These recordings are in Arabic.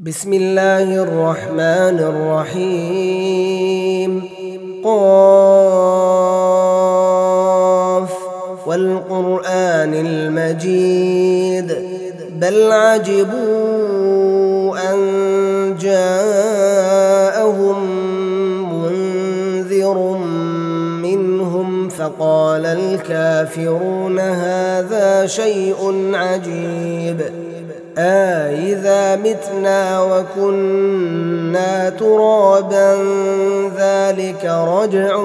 بسم الله الرحمن الرحيم. قاف والقرآن المجيد بل عجبوا أن جاءهم منذر منهم فقال الكافرون هذا شيء عجيب إذا متنا وكنا ترابا ذلك رجع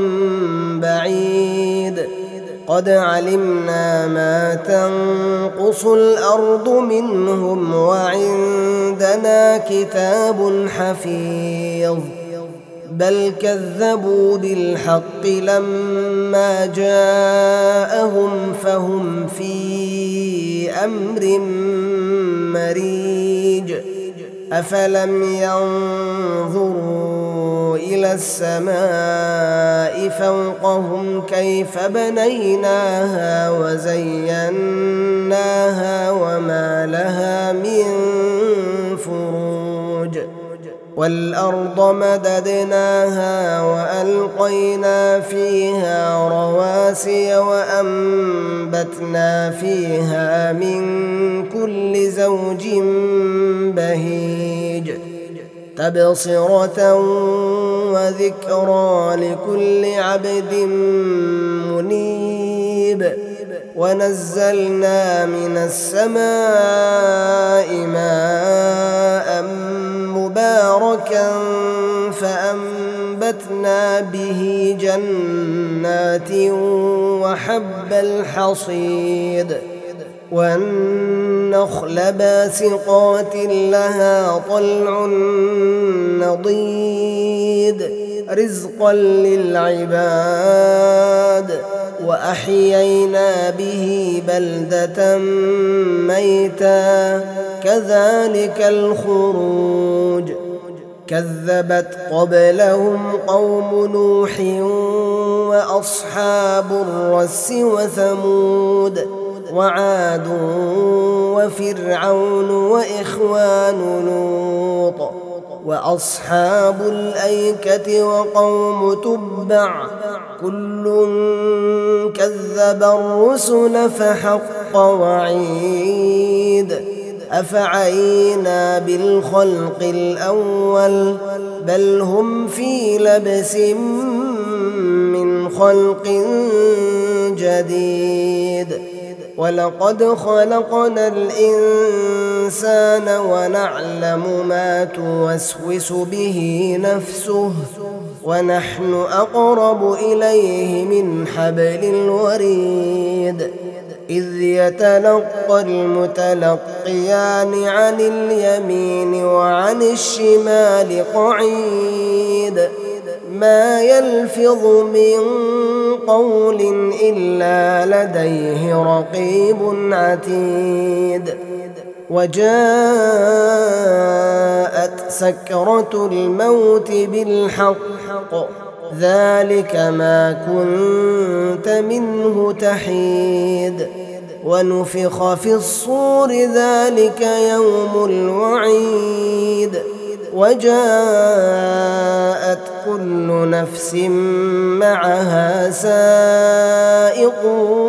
بعيد قد علمنا ما تنقص الأرض منهم وعندنا كتاب حفيظ بل كذبوا بالحق لما جاءهم فهم في أمر مريج أفلم ينظروا إلى السماء فوقهم كيف بنيناها وزيناها وما لها من فروج والأرض مددناها وألقينا فيها رواسي وأنبتنا فيها من كل زوج بهيج تبصرة وذكرى لكل عبد منيب ونزلنا من السماء ماء مباركا فأنبتنا به جنات وحب الحصيد والنخل باسقات لها طلع نضيد رزقا للعباد وأحيينا به بلدة ميتا كذلك الخروج كذبت قبلهم قوم نوح وأصحاب الرس وثمود وعاد وفرعون وإخوان لوط وأصحاب الأيكة وقوم تبع كل كذب الرسل فحق وعيد أفعينا بالخلق الأول بل هم في لبس من خلق جديد ولقد خلقنا الإنسان ونعلم ما توسوس به نفسه ونحن أقرب إليه من حبل الوريد إذ يتلقى المتلقيان عن اليمين وعن الشمال قعيد ما يلفظ من قول إلا لديه رقيب عتيد وجاءت سكرة الموت بالحق ذلك ما كنت منه تحيد ونفخ في الصور ذلك يوم الوعيد وجاءت كل نفس معها سائق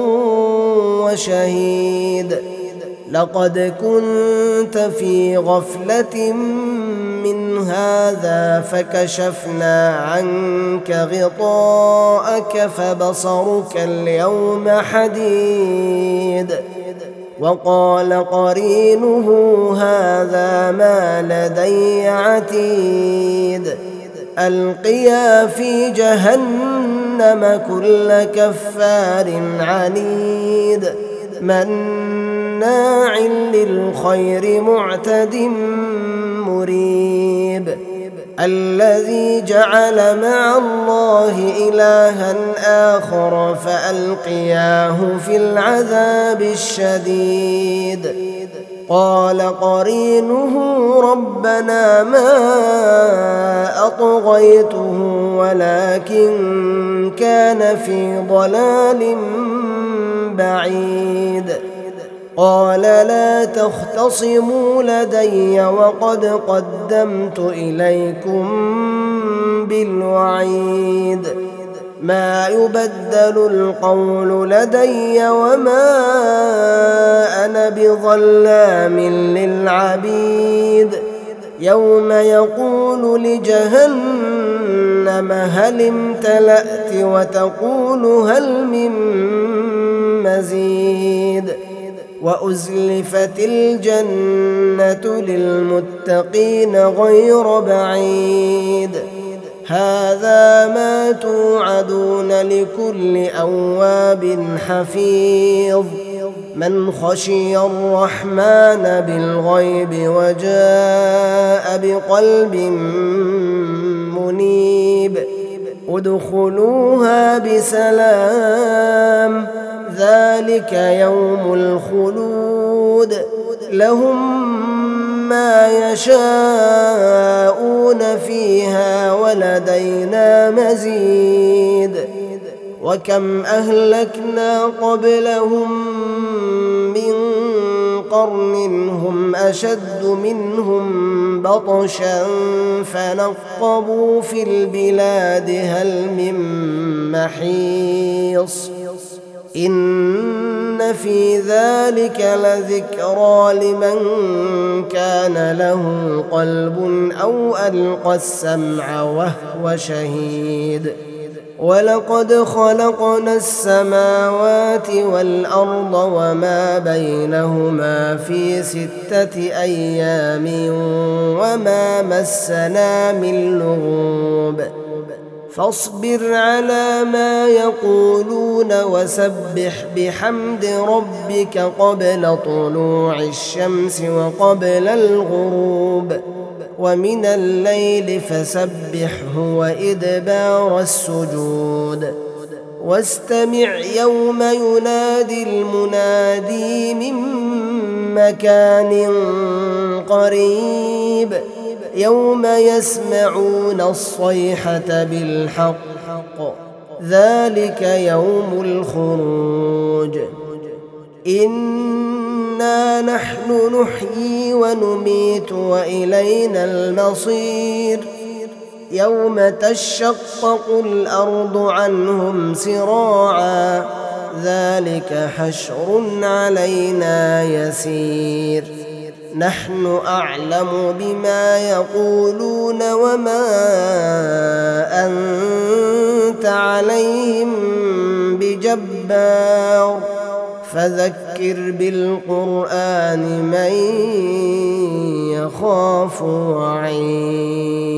وشهيد لقد كنت في غفلة من هذا فكشفنا عنك غطاءك فبصرك اليوم حديد وقال قرينه هذا ما لدي عتيد ألقيا في جهنم كل كفار عنيد مناع للخير معتد مريب الذي جعل مع الله إلها آخر فألقياه في العذاب الشديد قال قرينه ربنا ما أطغيته ولكن كان في ضلال بعيد قال لا تختصموا لدي وقد قدمت إليكم بالوعيد ما يبدل القول لدي وما أنا بظلام للعبيد يوم يقول لجهنم هل امتلأت وتقول هل من مزيد وأزلفت الجنة للمتقين غير بعيد هذا ما توعدون لكل أواب حفيظ من خشي الرحمن بالغيب وجاء بقلب منيب ادخلوها بسلام ذلك يوم الخلود لهم ما يشاءون فيها ولدينا مزيد وكم أهلكنا قبلهم من قرن هم أشد منهم بطشا فنقبوا في البلاد هل من محيص إن في ذلك لذكرى لمن كان له قلب أو ألقى السمع وهو شهيد ولقد خلقنا السماوات والأرض وما بينهما في 6 أيام وما مسنا من لغوب فاصبر على ما يقولون وسبح بحمد ربك قبل طلوع الشمس وقبل الغروب ومن الليل فسبحه وإدبار السجود واستمع يوم ينادي المنادي من مكان قريب يوم يسمعون الصيحة بالحق ذلك يوم الخروج إنا نحن نحيي ونميت وإلينا المصير يوم تشقق الأرض عنهم سراعا ذلك حشر علينا يسير نحن أعلم بما يقولون وما أنت عليهم بجبار فذكر بالقرآن من يخاف وعيد